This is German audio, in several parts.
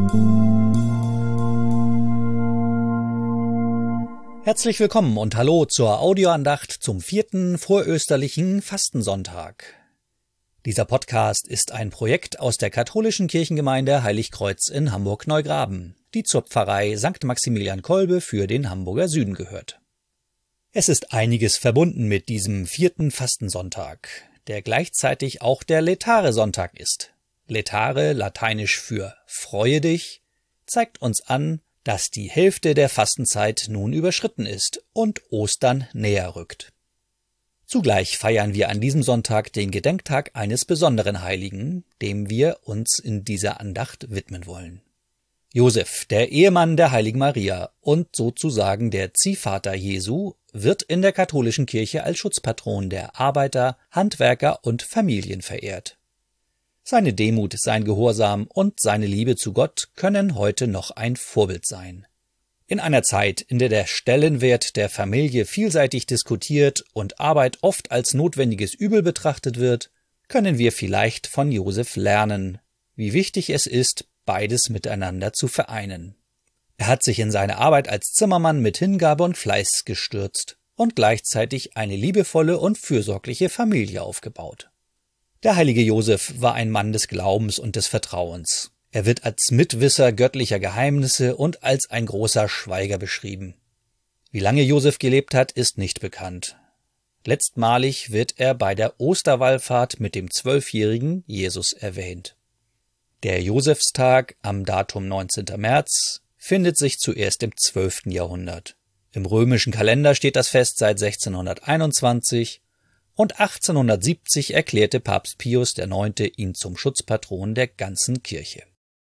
Herzlich willkommen und hallo zur Audioandacht zum 4. vorösterlichen Fastensonntag. Dieser Podcast ist ein Projekt aus der katholischen Kirchengemeinde Heiligkreuz in Hamburg-Neugraben, die zur Pfarrei St. Maximilian Kolbe für den Hamburger Süden gehört. Es ist einiges verbunden mit diesem 4. Fastensonntag, der gleichzeitig auch der Laetare-Sonntag ist. Laetare, lateinisch für Freue dich, zeigt uns an, dass die Hälfte der Fastenzeit nun überschritten ist und Ostern näher rückt. Zugleich feiern wir an diesem Sonntag den Gedenktag eines besonderen Heiligen, dem wir uns in dieser Andacht widmen wollen. Josef, der Ehemann der Heiligen Maria und sozusagen der Ziehvater Jesu, wird in der katholischen Kirche als Schutzpatron der Arbeiter, Handwerker und Familien verehrt. Seine Demut, sein Gehorsam und seine Liebe zu Gott können heute noch ein Vorbild sein. In einer Zeit, in der der Stellenwert der Familie vielseitig diskutiert und Arbeit oft als notwendiges Übel betrachtet wird, können wir vielleicht von Josef lernen, wie wichtig es ist, beides miteinander zu vereinen. Er hat sich in seine Arbeit als Zimmermann mit Hingabe und Fleiß gestürzt und gleichzeitig eine liebevolle und fürsorgliche Familie aufgebaut. Der heilige Josef war ein Mann des Glaubens und des Vertrauens. Er wird als Mitwisser göttlicher Geheimnisse und als ein großer Schweiger beschrieben. Wie lange Josef gelebt hat, ist nicht bekannt. Letztmalig wird er bei der Osterwallfahrt mit dem 12-jährigen Jesus erwähnt. Der Josefstag am Datum 19. März findet sich zuerst im 12. Jahrhundert. Im römischen Kalender steht das Fest seit 1621 und 1870 erklärte Papst Pius IX. Ihn zum Schutzpatron der ganzen Kirche.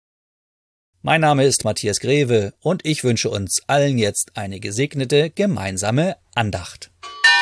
Mein Name ist Matthias Greve und ich wünsche uns allen jetzt eine gesegnete gemeinsame Andacht.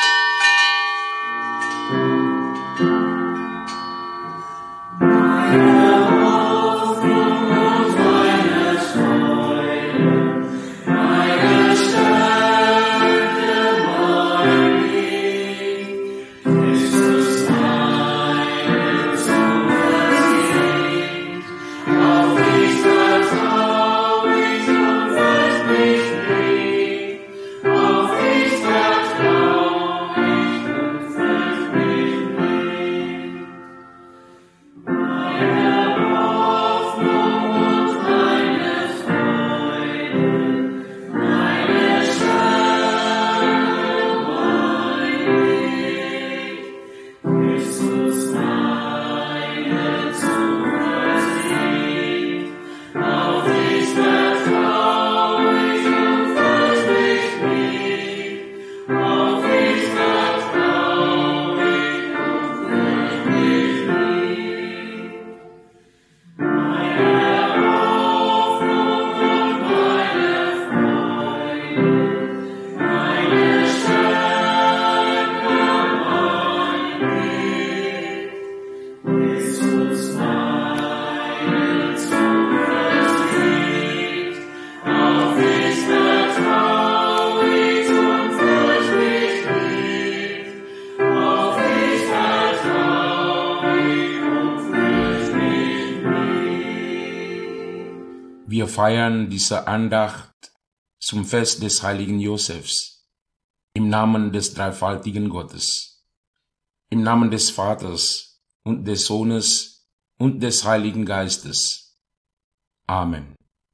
Wir feiern diese Andacht zum Fest des heiligen Josefs, im Namen des dreifaltigen Gottes, im Namen des Vaters und des Sohnes und des Heiligen Geistes. Amen.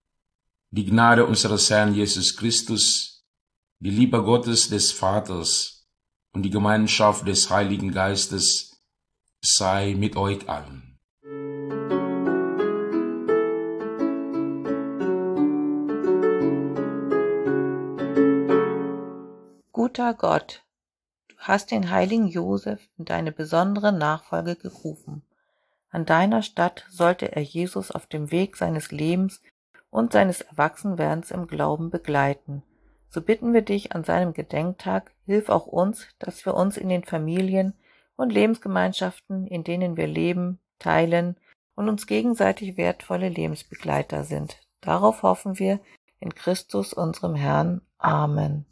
Die Gnade unseres Herrn Jesus Christus, die Liebe Gottes des Vaters und die Gemeinschaft des Heiligen Geistes sei mit euch allen. Guter Gott, du hast den heiligen Josef in deine besondere Nachfolge gerufen. An deiner Statt sollte er Jesus auf dem Weg seines Lebens und seines Erwachsenwerdens im Glauben begleiten. So bitten wir dich an seinem Gedenktag, hilf auch uns, dass wir uns in den Familien und Lebensgemeinschaften, in denen wir leben, teilen und uns gegenseitig wertvolle Lebensbegleiter sind. Darauf hoffen wir in Christus, unserem Herrn. Amen.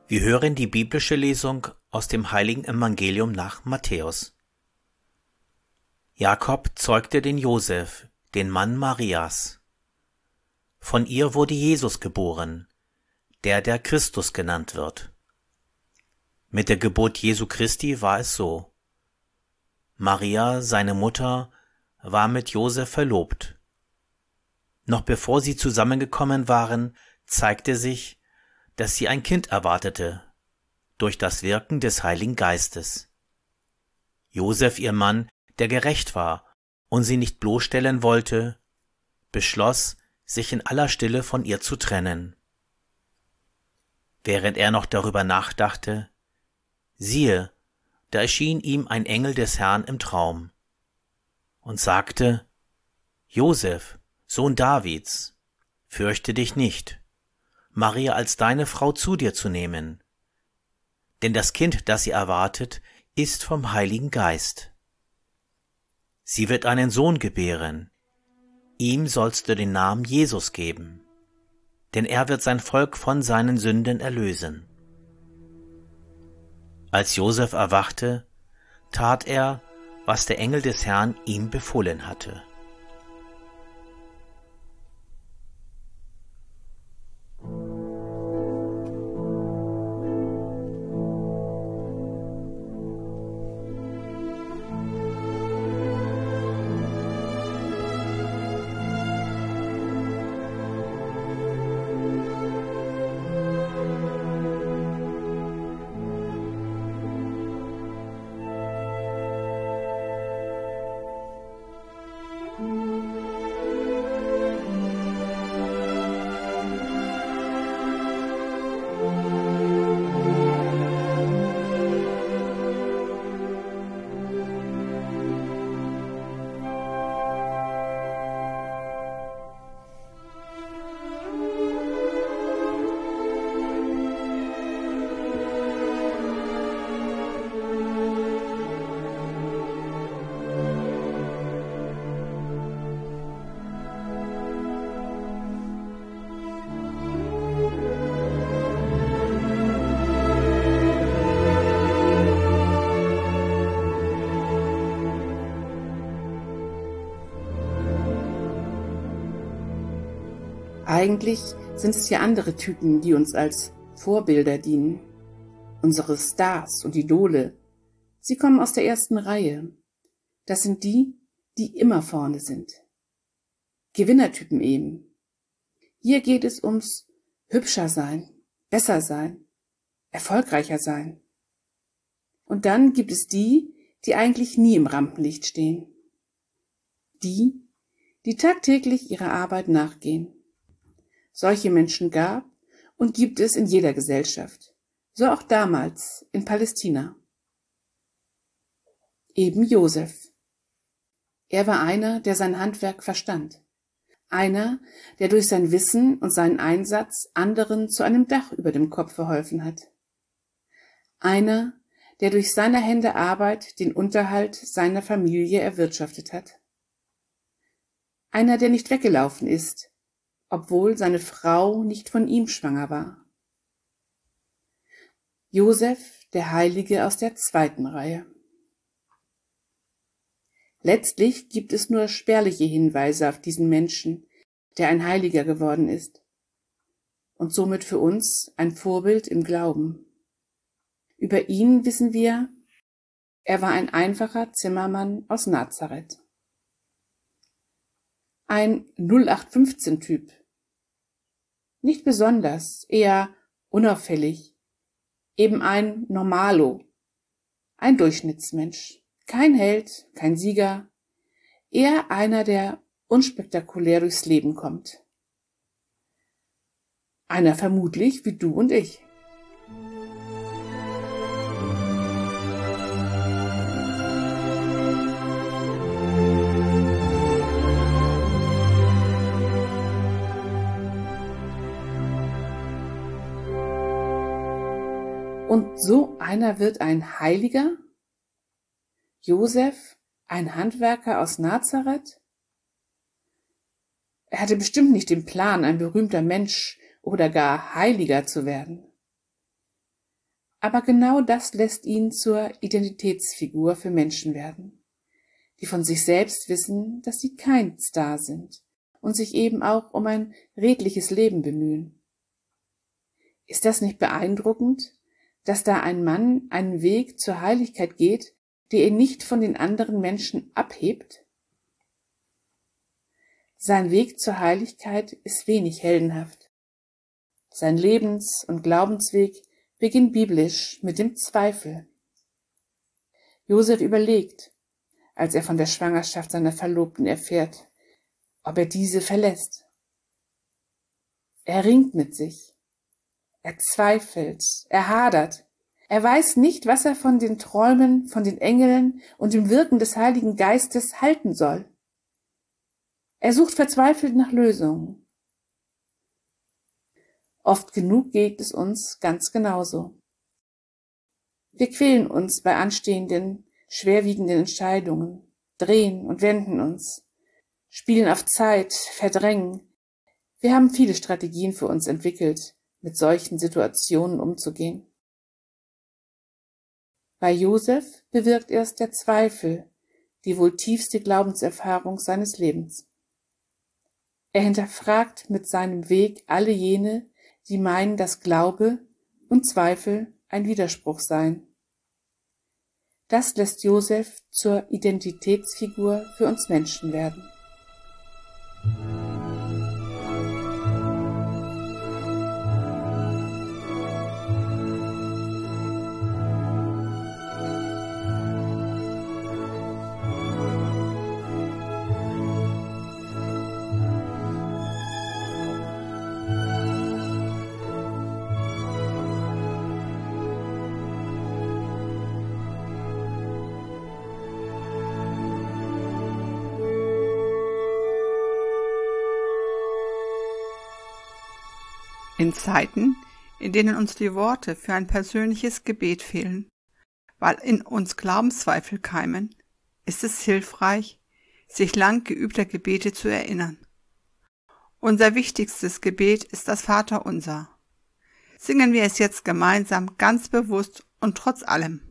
Wir hören die biblische Lesung aus dem heiligen Evangelium nach Matthäus. Jakob zeugte den Josef, den Mann Marias. Von ihr wurde Jesus geboren, der Christus genannt wird. Mit der Geburt Jesu Christi war es so: Maria, seine Mutter, war mit Josef verlobt. Noch bevor sie zusammengekommen waren, zeigte sich, dass sie ein Kind erwartete, durch das Wirken des Heiligen Geistes. Josef, ihr Mann, der gerecht war und sie nicht bloßstellen wollte, beschloss, sich in aller Stille von ihr zu trennen. Während er noch darüber nachdachte, siehe, da erschien ihm ein Engel des Herrn im Traum und sagte: Josef, Sohn Davids, fürchte dich nicht, Maria als deine Frau zu dir zu nehmen, denn das Kind, das sie erwartet, ist vom Heiligen Geist. Sie wird einen Sohn gebären, ihm sollst du den Namen Jesus geben, denn er wird sein Volk von seinen Sünden erlösen. Als Josef erwachte, tat er, was der Engel des Herrn ihm befohlen hatte. Eigentlich sind es ja andere Typen, die uns als Vorbilder dienen. Unsere Stars und Idole. Sie kommen aus der ersten Reihe. Das sind die, die immer vorne sind. Gewinnertypen eben. Hier geht es ums hübscher sein, besser sein, erfolgreicher sein. Und dann gibt es die, die eigentlich nie im Rampenlicht stehen. Die tagtäglich ihrer Arbeit nachgehen. Solche Menschen gab und gibt es in jeder Gesellschaft, so auch damals in Palästina. Eben Josef. Er war einer, der sein Handwerk verstand. Einer, der durch sein Wissen und seinen Einsatz anderen zu einem Dach über dem Kopf verholfen hat. Einer, der durch seine Hände Arbeit den Unterhalt seiner Familie erwirtschaftet hat. Einer, der nicht weggelaufen ist, obwohl seine Frau nicht von ihm schwanger war. Josef, der Heilige aus der zweiten Reihe. Letztlich gibt es nur spärliche Hinweise auf diesen Menschen, der ein Heiliger geworden ist und somit für uns ein Vorbild im Glauben. Über ihn wissen wir, er war ein einfacher Zimmermann aus Nazareth. Ein 0815-Typ. Nicht besonders, eher unauffällig. Eben ein Normalo. Ein Durchschnittsmensch. Kein Held, kein Sieger. Eher einer, der unspektakulär durchs Leben kommt. Einer vermutlich wie du und ich. Und so einer wird ein Heiliger? Josef, ein Handwerker aus Nazareth? Er hatte bestimmt nicht den Plan, ein berühmter Mensch oder gar Heiliger zu werden. Aber genau das lässt ihn zur Identitätsfigur für Menschen werden, die von sich selbst wissen, dass sie kein Star sind und sich eben auch um ein redliches Leben bemühen. Ist das nicht beeindruckend, dass da ein Mann einen Weg zur Heiligkeit geht, der ihn nicht von den anderen Menschen abhebt? Sein Weg zur Heiligkeit ist wenig heldenhaft. Sein Lebens- und Glaubensweg beginnt biblisch mit dem Zweifel. Josef überlegt, als er von der Schwangerschaft seiner Verlobten erfährt, ob er diese verlässt. Er ringt mit sich. Er zweifelt, er hadert. Er weiß nicht, was er von den Träumen, von den Engeln und dem Wirken des Heiligen Geistes halten soll. Er sucht verzweifelt nach Lösungen. Oft genug geht es uns ganz genauso. Wir quälen uns bei anstehenden, schwerwiegenden Entscheidungen, drehen und wenden uns, spielen auf Zeit, verdrängen. Wir haben viele Strategien für uns entwickelt, mit solchen Situationen umzugehen. Bei Josef bewirkt erst der Zweifel die wohl tiefste Glaubenserfahrung seines Lebens. Er hinterfragt mit seinem Weg alle jene, die meinen, dass Glaube und Zweifel ein Widerspruch seien. Das lässt Josef zur Identitätsfigur für uns Menschen werden. In Zeiten, in denen uns die Worte für ein persönliches Gebet fehlen, weil in uns Glaubenszweifel keimen, ist es hilfreich, sich lang geübter Gebete zu erinnern. Unser wichtigstes Gebet ist das Vaterunser. Singen wir es jetzt gemeinsam ganz bewusst und trotz allem.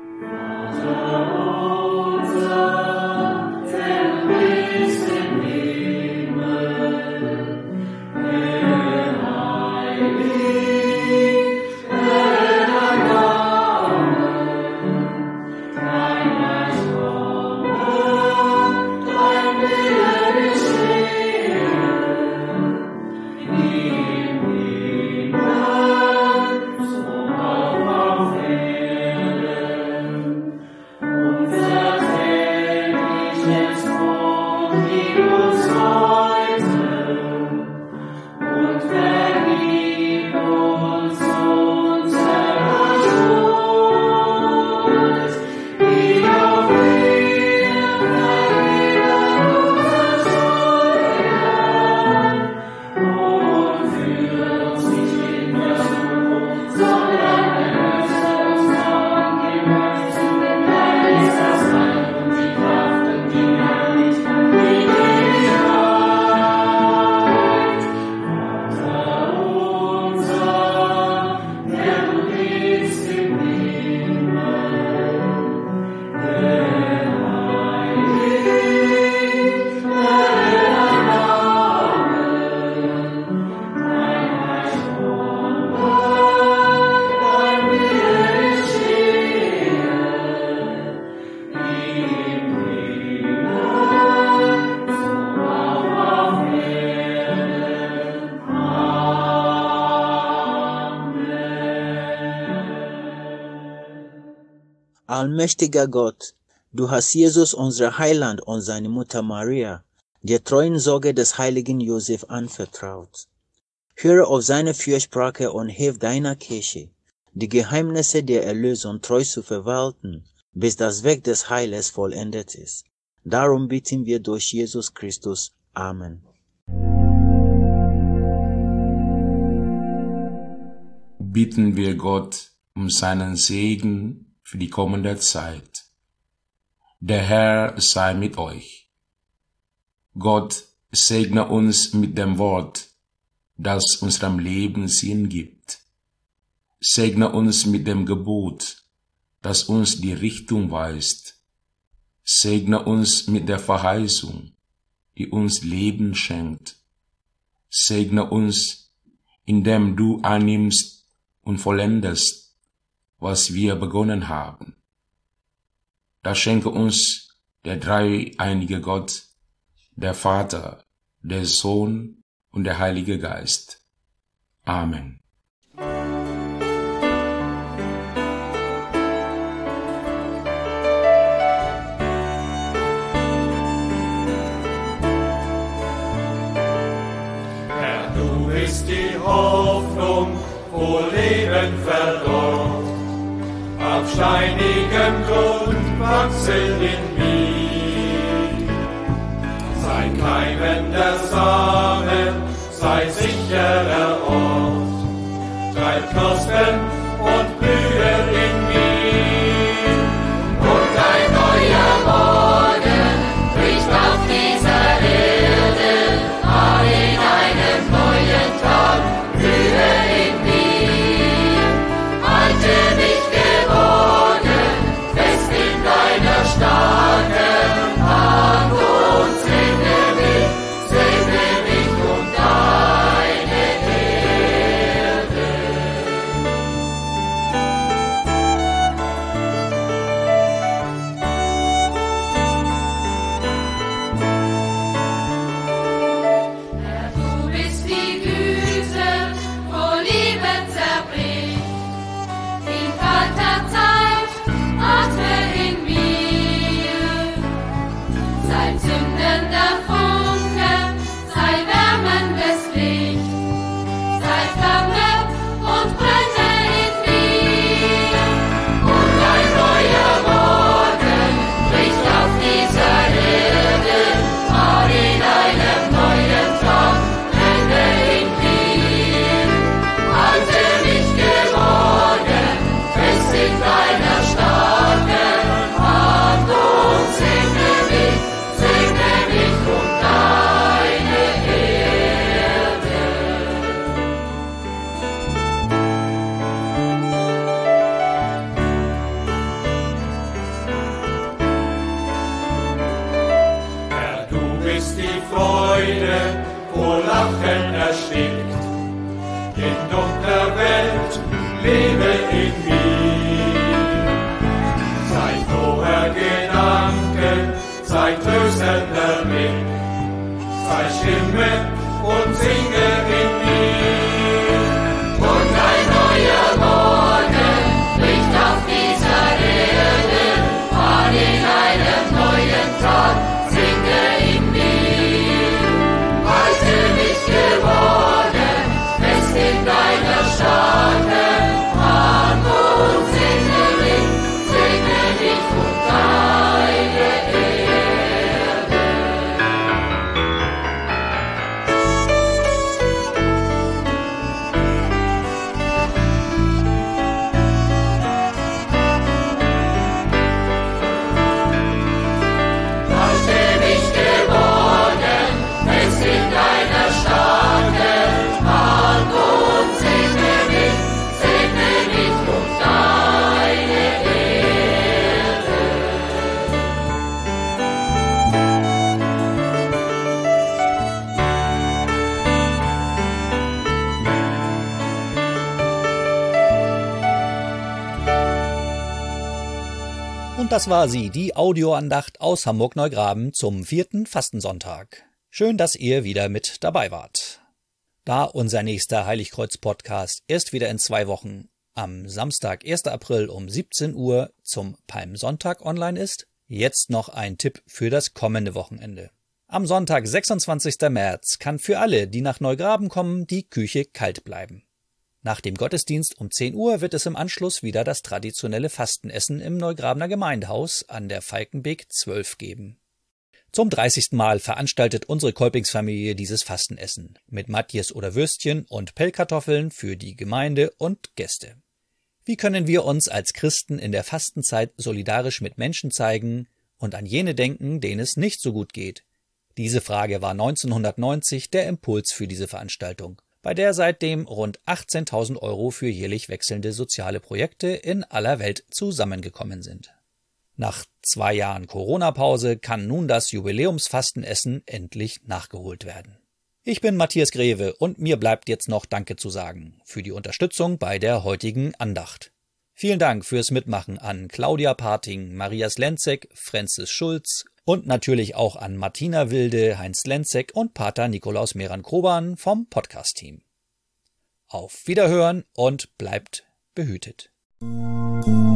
Allmächtiger Gott, du hast Jesus, unser Heiland, und seine Mutter Maria, der treuen Sorge des heiligen Josef anvertraut. Höre auf seine Fürsprache und hilf deiner Kirche, die Geheimnisse der Erlösung treu zu verwalten, bis das Werk des Heiles vollendet ist. Darum bitten wir durch Jesus Christus. Amen. Bitten wir Gott um seinen Segen für die kommende Zeit. Der Herr sei mit euch. Gott segne uns mit dem Wort, das unserem Leben Sinn gibt. Segne uns mit dem Gebot, das uns die Richtung weist. Segne uns mit der Verheißung, die uns Leben schenkt. Segne uns, indem du annimmst und vollendest, was wir begonnen haben. Da schenke uns der dreieinige Gott, der Vater, der Sohn und der Heilige Geist. Amen. Herr, du bist die Hoffnung, wo Leben verdorrt. Auf steinigem Grund wachse in mir. Sei keimender Samen, sei sicherer Ort. Treib Knospen und Blühe in mir. Und ein neuer Morgen bricht auf dieser Erde, all in einem neuen Tag, Blühe in mir. Halte mich geborgen, fest in deiner starken Hand und segne mich und deine Erde. Herr, du bist die Güte, wo Liebe zerbricht. In kalter Zeit atme in mir. Sei zündender Funke, sei wärmendes Licht. Sei Flamme und brenne in mir. Und ein neuer Morgen bricht auf dieser Erde, all in einem neuen Tag, brenne in mir. Halte mich geborgen, fest in deiner starken Hand und segne mich und deine Erde. Herr, du bist die Freude, wo Lachen erstickt. In dunkler Welt lebe in mir. Sei froher Gedanke, sei tröstender Blick. Sei Stimme und singe in mir. Und ein neuer Morgen bricht auf dieser Erde, all in einem neuen Tag, singe in mir. Halte mich geborgen, fest in deiner starken Hand und segne mich und deine Erde. Halte mich geborgen, fest in deiner starken Hand und segne mich und deine Erde. Und das war sie, die Audioandacht aus Hamburg-Neugraben zum 4. Fastensonntag. Schön, dass ihr wieder mit dabei wart. Da unser nächster Heiligkreuz-Podcast erst wieder in 2 Wochen am Samstag, 1. April um 17 Uhr zum Palmsonntag online ist, jetzt noch ein Tipp für das kommende Wochenende. Am Sonntag, 26. März, kann für alle, die nach Neugraben kommen, die Küche kalt bleiben. Nach dem Gottesdienst um 10 Uhr wird es im Anschluss wieder das traditionelle Fastenessen im Neugrabener Gemeindehaus an der Falkenbeek 12 geben. Zum 30. Mal veranstaltet unsere Kolpingsfamilie dieses Fastenessen mit Matjes oder Würstchen und Pellkartoffeln für die Gemeinde und Gäste. Wie können wir uns als Christen in der Fastenzeit solidarisch mit Menschen zeigen und an jene denken, denen es nicht so gut geht? Diese Frage war 1990 der Impuls für diese Veranstaltung. bei der seitdem rund 18.000 € für jährlich wechselnde soziale Projekte in aller Welt zusammengekommen sind. Nach 2 Jahren Corona-Pause kann nun das Jubiläumsfastenessen endlich nachgeholt werden. Ich bin Matthias Greve und mir bleibt jetzt noch Danke zu sagen für die Unterstützung bei der heutigen Andacht. Vielen Dank fürs Mitmachen an Claudia Parting, Maria Slenzek, Francis Schulz und natürlich auch an Martina Wilde, Heinz Lenzek und Pater Nikolaus Meran-Kroban vom Podcast-Team. Auf Wiederhören und bleibt behütet.